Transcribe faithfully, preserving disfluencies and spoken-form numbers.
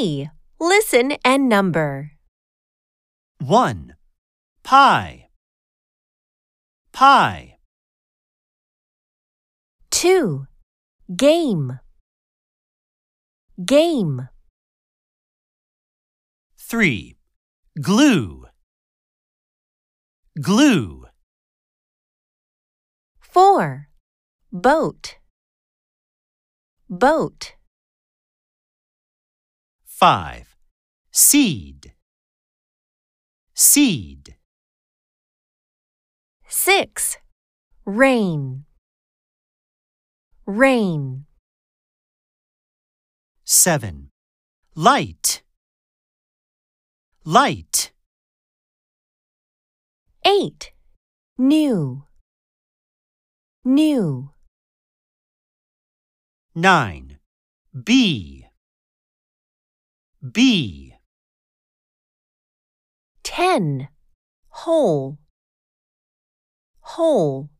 B. Listen and number. one. Pie. Pie. two. Game. Game. three. Glue. Glue. four. Boat. Boat. five. Seed. Seed. six. Rain. Rain. seven. Light. Light. eight. New. New. nine. Bee. Bee. ten. Whole. Whole.